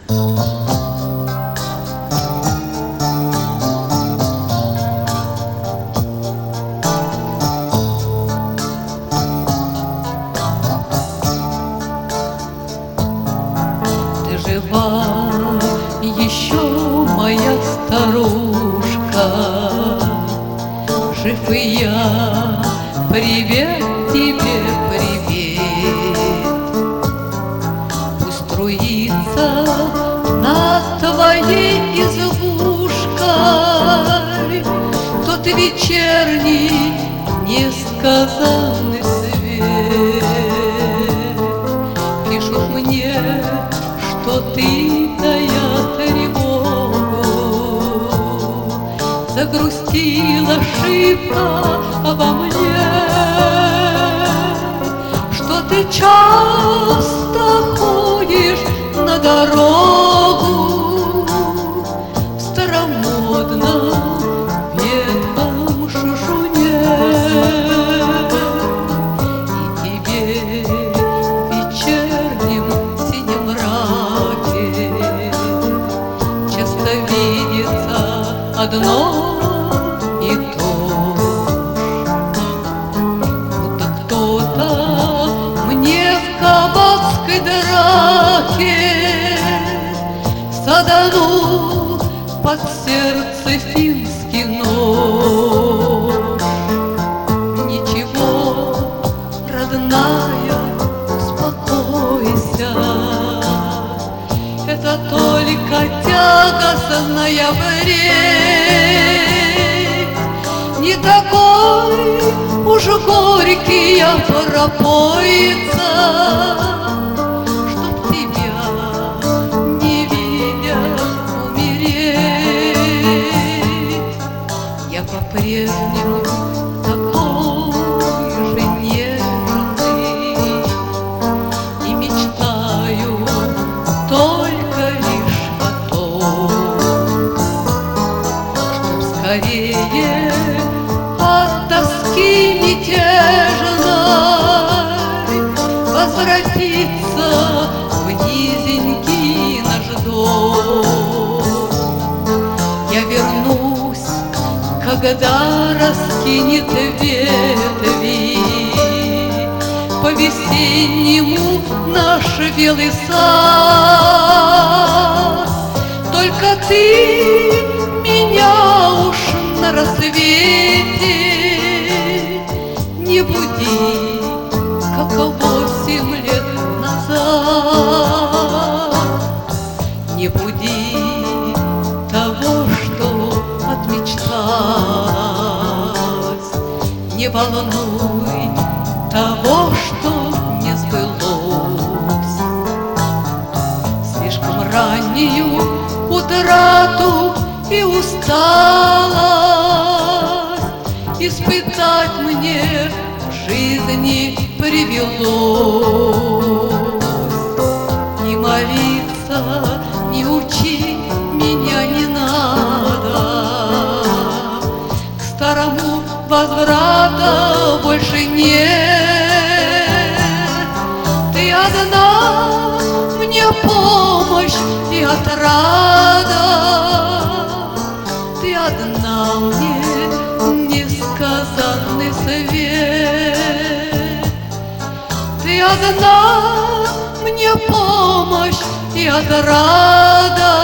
Еще моя старушка, жив и я, привет тебе, привет. Пусть струится над твоей избушкой тот вечерний несказанный свет. Пишут мне, что ты, тая тревогу, загрустила шибко обо мне, что ты часто ходишь на дорогу в старомодном ветхом шушуне, и тебе в вечернем синем мраке часто видится одно и то, будто кто-то мне в кабацкой драке саданул под сердце финский нож. Ничего, родная, успокойся, это только тягостная бредь, не такой уж горький я пропоится, чтоб тебя, не видя, умереть. Я по-прежнему такой же нежный и мечтаю только лишь о том, чтоб скорее от тоски мятежной возвратиться в низенький наш дом. Я вернусь, когда раскинет ветви по-весеннему наш белый сад. Только ты меня уж на рассвете не буди, как 8 лет назад. Не буди того, что отмечталось, не волнуй того, что не сбылось. Слишком раннюю утрату и усталость испытать мне в жизни привелось. Не молиться, не учить меня не надо, к старому возврата больше нет. Ты одна мне помощь и отрада, ты одна мне несказанный свет, ты одна мне помощь и отрада.